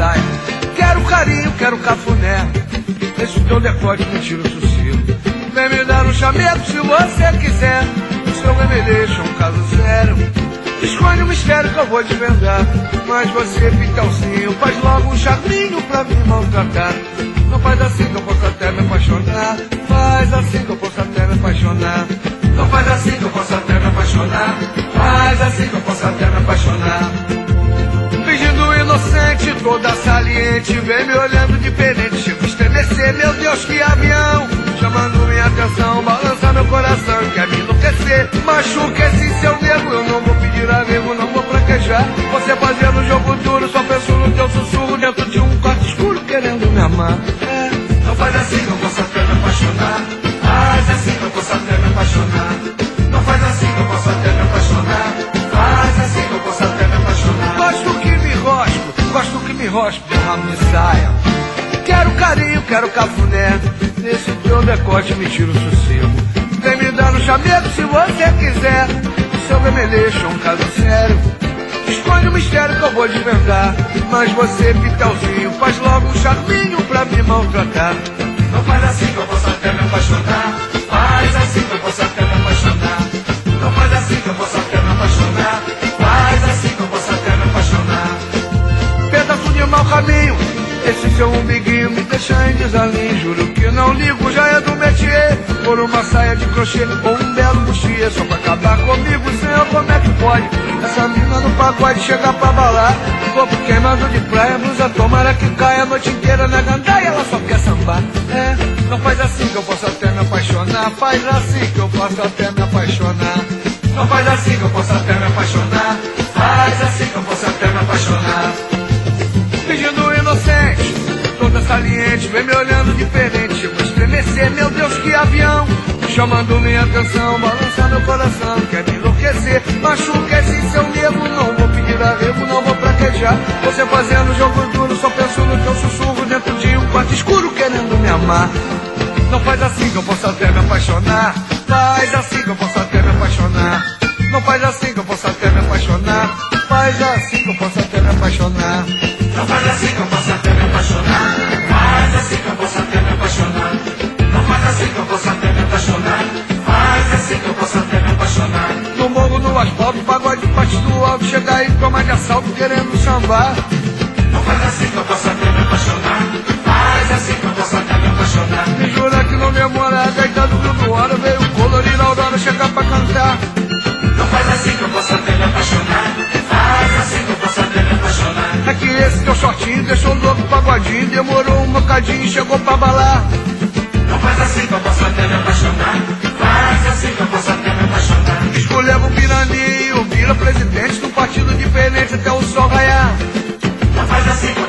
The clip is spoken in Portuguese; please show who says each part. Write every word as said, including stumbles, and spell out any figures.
Speaker 1: saia. Quero carinho, quero cafuné, esse teu decote me tira o sossego. Vem me dar um chamego se você quiser, o seu remeleixo é um caso sério. Esconde o mistério que eu vou desvendar, mas você, Pitelzinho, faz logo um charminho pra me maltratar. Não faz assim que eu posso até me apaixonar, faz assim que eu posso até me apaixonar. Não faz assim que eu posso até me apaixonar, faz assim que eu posso até me apaixonar. Fingindo inocente, toda saliente, vem me olhando diferente, chega a estremecer, meu Deus, que avião, chamando minha atenção, balança meu coração, quer me enlouquecer. Machuca esse seu nego, eu não vou pedir amigo, não vou fraquejar. Você fazendo jogo duro, só penso no teu sussurro, dentro de um quarto escuro, querendo me amar. É, não faz assim que eu posso até me apaixonar, faz assim que eu posso até me apaixonar. Não faz assim que eu posso até me apaixonar, faz assim que eu posso até me apaixonar. Gosto que me rosco, gosto que me rosco, de rabo me saia. Quero carinho, quero cafuné, nesse teu decote me tira o sossego. Vem me dar um chamego se você quiser, o seu remeleixo é um caso sério. Esconde o mistério que eu vou desvendar, mas você, Pitelzinho, faz logo um charminho pra me maltratar. Não faz assim que eu posso até me apaixonar, faz assim que eu posso até me apaixonar. Não faz assim que eu posso até me apaixonar, faz assim que eu posso até me apaixonar. Pedaço de mau caminho, esse seu umbiguinho me deixa em desalinho. Juro que não ligo, já é do métier, por uma saia de crochê ou um belo bustier. Só pra acabar comigo, senhor, como é que pode? Essa mina no pagode chega pra balar, corpo queimado de praia, blusa tomara que caia a noite inteira na gandaia, ela só quer sambar. É, não faz assim que eu posso até me apaixonar, faz assim que eu posso até me apaixonar. Não faz assim que eu posso até me apaixonar, faz assim que eu posso até me apaixonar. Fingindo inocente, toda saliente, vem me olhando diferente, chego a estremecer, meu Deus, que avião, chamando minha atenção, balança meu coração, quer me enlouquecer. Machuca esse seu nego, não vou pedir arrego, não vou praquejar. Você fazendo jogo duro, só penso no teu sussurro, dentro de um quarto escuro, querendo me amar. Não faz assim que eu posso até me apaixonar, faz assim que eu posso até me apaixonar. Não faz assim que eu posso até me apaixonar, faz assim que eu posso até me apaixonar. Não faz assim que eu posso até me apaixonar, faz assim que eu posso até me apaixonar. Não faz assim que eu posso até me apaixonar, faz assim que eu posso até me apaixonar. No morro, no asfalto, pagode parte do alto, chega aí, toma de assalto, querendo sambar. Não faz assim que eu posso até me apaixonar, faz assim que eu posso até me apaixonar. Me jura que não demora, deitado do hora, veio colorir a aurora, chegar pra cantar. Não faz assim que eu posso até me apaixonar, faz assim que eu posso até me apaixonar. É que esse teu shortinho deixou louco pagodinho, demorou um bocadinho e chegou pra balar. Não faz assim que eu posso até me apaixonar, faz assim que eu posso até me apaixonar. Escolheva o Piraninho, vira presidente do partido diferente até o sol raiar. Não faz assim que eu